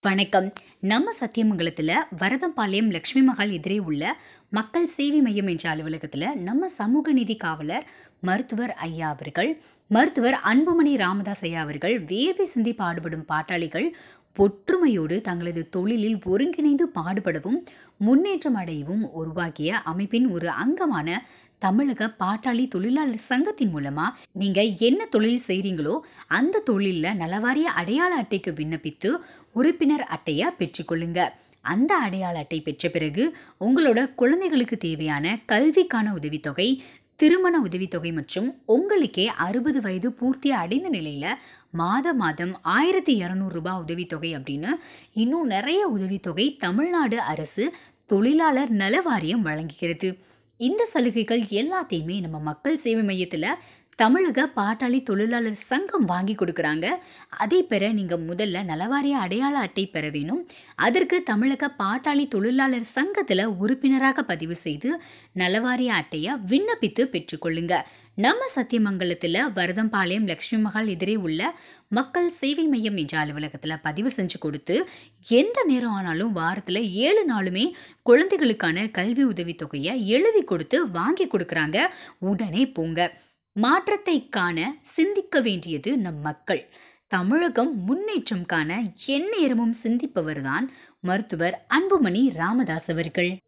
வணக்கம். நம்ம சத்தியமங்கலத்துல வரதம்பாளையம் லட்சுமி மகால் எதிரே உள்ள மக்கள் சேவை மையம் என்ற அலுவலகத்துல நம்ம சமூக நீதி காவலர் மருத்துவர் ஐயா அவர்கள், மருத்துவர் அன்புமணி ராமதாஸ் ஐயா அவர்கள் வேர்வை சிந்தி பாடுபடும் பாட்டாளிகள் ஒற்றுமையோடு தங்களது தொழிலில் ஒருங்கிணைந்து பாடுபடவும் முன்னேற்றம் அடையவும் உருவாக்கிய அமைப்பின் ஒரு அங்கமான தமிழக பாட்டாளி தொழிலாளர் சங்கத்தின் மூலமா நீங்க என்ன தொழில் செய்றீங்களோ அந்த தொழில்ல நலவாரிய அடையாள அட்டைக்கு விண்ணப்பித்து உறுப்பினர் அட்டையை பெற்றுக்கொள்ளுங்க. அந்த அடையாள அட்டை பெற்ற பிறகு உங்களோட குழந்தைகளுக்கு தேவையான கல்விக்கான உதவித்தொகை, திருமண உதவித்தொகை மற்றும் உங்களுக்கே 60 வயது பூர்த்தி அடைந்த நிலையில மாதம் 1200 ரூபாய் உதவித்தொகை அப்படின்னு இன்னும் நிறைய உதவித்தொகை தமிழ்நாடு அரசு தொழிலாளர் நல வாரியம் வழங்குகிறது. இந்த சலுகைகள் எல்லாத்தையுமே நம்ம மக்கள் சேவை மையத்துல தமிழக பாட்டாளி தொழிலாளர் சங்கம் வாங்கி கொடுக்கறாங்க. அதை பெற நீங்க முதல்ல நலவாரிய அடையாள அட்டை பெற வேணும். அதற்கு தமிழக பாட்டாளி தொழிலாளர் சங்கத்துல உறுப்பினராக பதிவு செய்து நலவாரிய அட்டைய விண்ணப்பித்து பெற்றுக்கொள்ளுங்க. நம்ம சத்தியமங்கலத்துல வரதம்பாளையம் லட்சுமி மகால் எதிரே உள்ள மக்கள் சேவை மையம் என்ற அலுவலகத்துல பதிவு செஞ்சு கொடுத்து எந்த நேரம் ஆனாலும் வாரத்துல 7 நாளுமே குழந்தைகளுக்கான கல்வி உதவித்தொகையை எழுதி கொடுத்து வாங்கி கொடுக்கறாங்க. உடனே போங்க. மாற்றத்தை காண சிந்திக்க வேண்டியது நம் மக்கள். தமிழகம் முன்னேற்றம் காண எந்நேரமும் சிந்திப்பவர்தான் மருத்துவர் அன்புமணி ராமதாஸ் அவர்கள்.